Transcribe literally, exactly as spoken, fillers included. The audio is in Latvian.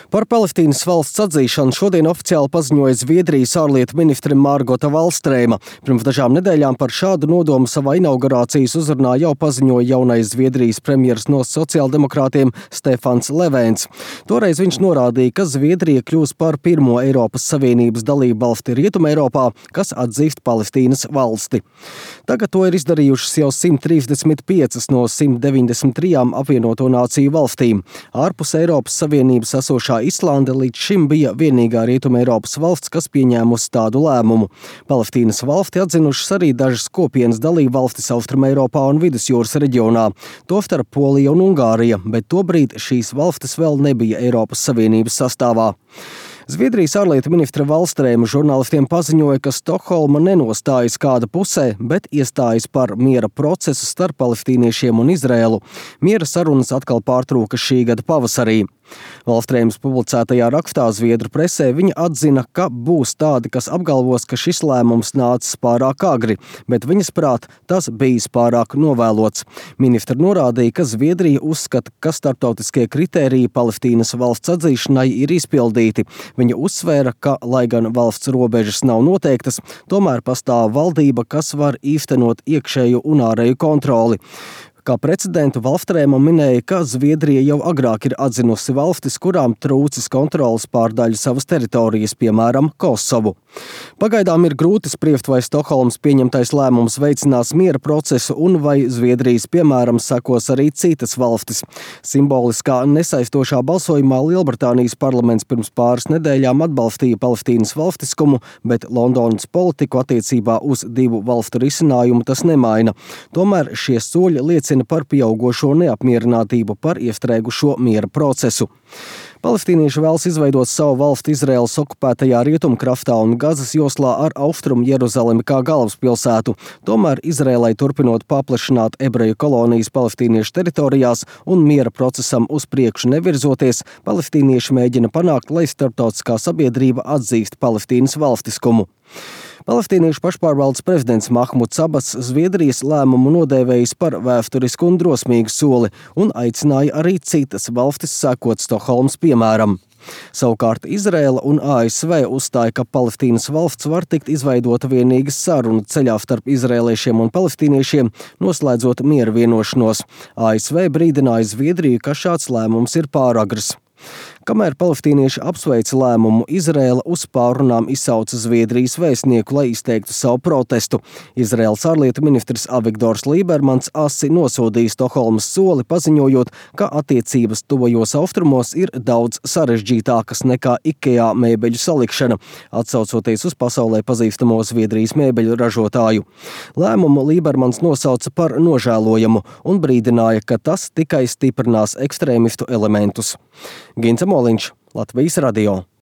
Par Palestīnas valsts atzīšanu šodien oficiāli paziņoja Zviedrijas ārlietu ministre Margota Wallstrēma. Pirms dažām nedēļām par šādu nodomu savā inaugurācijas uzrunā jau paziņoja jaunais Zviedrijas premjers no sociāldemokrātiem Stefans Levens. Toreiz viņš norādīja, ka Zviedrija kļūs par pirmo Eiropas Savienības dalību valsti Rietumē Eiropā, kas atzīst Palestīnas valsti. Tagad to ir izdarījušas jau simt trīsdesmit piecas no simt deviņdesmit trijām apvienoto nāciju valstīm. Ārpus Eiropas Savienības esošā Islande līdz šim bija vienīgā Rietumē Eiropas valsts, kas pieņēmusi tādu lēmumu. Palestīnas valsti atzinušas arī dažas kopienas dalību valstis Austrumē Eiropā un Vidusjūras reģionā, tostarp Polija un Ungārija, bet tobrīd šīs valstis vēl nebija Eiropas Savienības sastāvā. Zviedrijas ārlietu ministre Wallstrēma žurnālistiem paziņoja, ka Stokholma nenostājas kāda pusē, bet iestājas par miera procesu starp palestīniešiem un Izrēlu. Miera sarunas atkal pārtrūka šī gada pavasarī. Wallstrēmas publicētajā rakstā Zviedru presē viņa atzina, ka būs tādi, kas apgalvos, ka šis lēmums nācis pārāk agri, bet viņas prāt tas bijis pārāk novēlots. Ministre norādīja, ka Zviedrija uzskata, ka starptautiskie kritēriji Palestīnas valsts atzīšanai ir izpildīti. Viņa uzsvēra, ka, lai gan valsts robežas nav noteiktas, tomēr pastāv valdība, kas var īstenot iekšēju un ārēju kontroli. Kā precedentu Wallstrēma minēja, ka Zviedrija jau agrāk ir atzinusi valstis, kurām trūcis kontrolas pār daļu savas teritorijas, piemēram, Kosovu. Pagaidām ir grūti spriest, vai Stokholmas pieņemtais lēmums veicinās miera procesu un vai Zviedrijas piemēram sekos arī citas valstis. Simboliskā nesaistošā balsojumā Lielbritānijas parlaments pirms pāris nedēļām atbalstīja Palestīnas valstiskumu, bet Londonas politiku attiecībā uz divu valstu risinājumu tas nemaina. Tomēr šie soļi liecina par pieaugošo neapmierinātību par iestrēgušo miera procesu. Palestīnieši vēlas izveidot savu valsti Izraēlas okupētajā Rietumkrastā un Gazas joslā ar Austrumu Jeruzalemi kā galvaspilsētu. Tomēr Izraēlai turpinot paplašināt ebreju kolonijas palestīniešu teritorijās un miera procesam uz priekšu nevirzoties, palestīnieši mēģina panākt, lai starptautiskā sabiedrība atzīst Palestīnas valstiskumu. Palestīniešu pašpārvaldes prezidents Mahmuds Abas Zviedrijas lēmumu nodēvējis par vēsturisku un drosmīgu soli un aicināja arī citas valstis sekot Stokholmas piemēram. Savukārt Izraēla un A S V uzstāja, ka Palestīnas valsts var tikt izveidota vienīgas sarunu ceļā starp izraēliešiem un palestīniešiem, noslēdzot miera vienošanos. A S V brīdināja Zviedriju, ka šāds lēmums ir pāragrs. Kamēr palestīnieši apsveica lēmumu, Izraēla uz pārunām izsauca Zviedrijas vēstnieku, lai izteiktu savu protestu. Izraēlas ārlietu ministrs Avigdors Lībermans asi nosodīja Stokholmas soli, paziņojot, ka attiecības tuvajos austrumos ir daudz sarežģītākas nekā IKEA mēbeļu salikšana, atsaucoties uz pasaulē pazīstamo Zviedrijas mēbeļu ražotāju. Lēmumu Lībermans nosauca par nožēlojamu un brīdināja, ka tas tikai stiprinās ekstrēmistu elementus. Gints Moliņš, Latvijas radio.